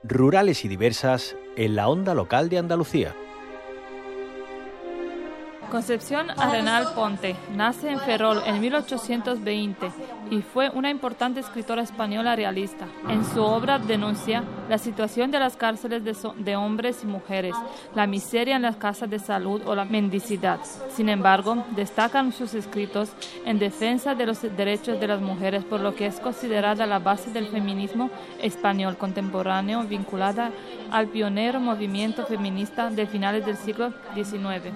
rurales y diversas en la onda local de Andalucía. Concepción Arenal Ponte nace en Ferrol en 1820 y fue una importante escritora española realista. En su obra denuncia la situación de las cárceles de hombres y mujeres, la miseria en las casas de salud o la mendicidad. Sin embargo, destacan sus escritos en defensa de los derechos de las mujeres, por lo que es considerada la base del feminismo español contemporáneo, vinculada al pionero movimiento feminista de finales del siglo XIX.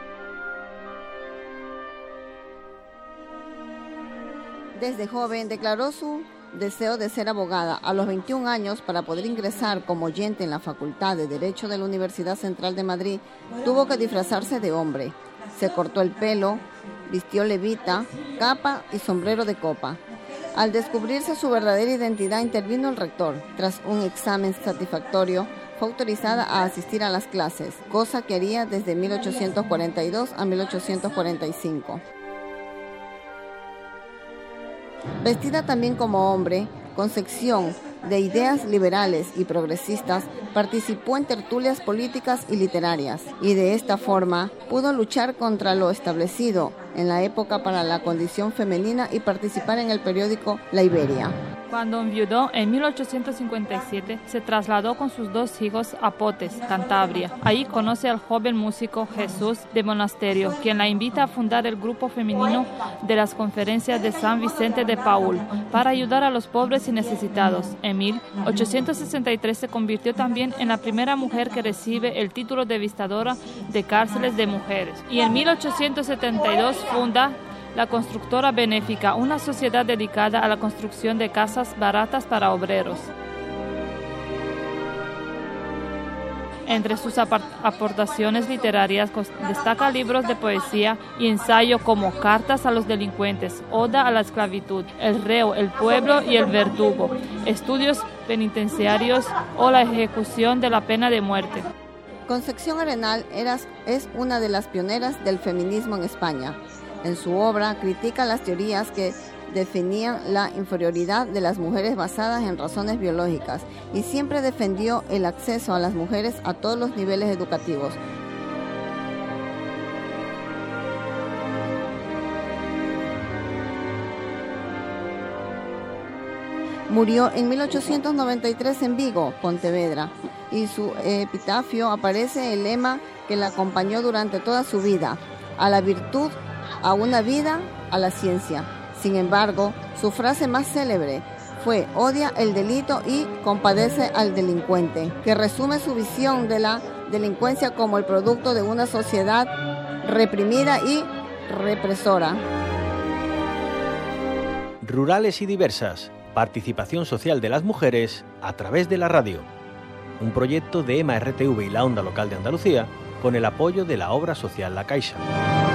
Desde joven declaró su deseo de ser abogada. A los 21 años, para poder ingresar como oyente en la Facultad de Derecho de la Universidad Central de Madrid, tuvo que disfrazarse de hombre. Se cortó el pelo, vistió levita, capa y sombrero de copa. Al descubrirse su verdadera identidad, intervino el rector. Tras un examen satisfactorio, fue autorizada a asistir a las clases, cosa que haría desde 1842 a 1845. Vestida también como hombre, Concepción, de ideas liberales y progresistas, participó en tertulias políticas y literarias, y de esta forma pudo luchar contra lo establecido en la época para la condición femenina y participar en el periódico La Iberia. Cuando enviudó en 1857, se trasladó con sus 2 hijos a Potes, Cantabria. Ahí conoce al joven músico Jesús de Monasterio, quien la invita a fundar el grupo femenino de las Conferencias de San Vicente de Paúl para ayudar a los pobres y necesitados. En 1863 se convirtió también en la primera mujer que recibe el título de visitadora de cárceles de mujeres. Y en 1872 funda la Constructora Benéfica, una sociedad dedicada a la construcción de casas baratas para obreros. Entre sus aportaciones literarias destaca libros de poesía y ensayo como Cartas a los delincuentes, Oda a la esclavitud, El reo, el pueblo y el verdugo, Estudios penitenciarios o la ejecución de la pena de muerte. Concepción Arenal es una de las pioneras del feminismo en España. En su obra critica las teorías que definían la inferioridad de las mujeres basadas en razones biológicas y siempre defendió el acceso a las mujeres a todos los niveles educativos. Murió en 1893 en Vigo, Pontevedra, y su epitafio aparece el lema que la acompañó durante toda su vida: a la virtud, a una vida, a la ciencia. Sin embargo, su frase más célebre fue: odia el delito y compadece al delincuente, que resume su visión de la delincuencia como el producto de una sociedad reprimida y represora. Rurales y diversas, participación social de las mujeres a través de la radio. Un proyecto de EMA RTV y la Onda Local de Andalucía con el apoyo de la obra social La Caixa.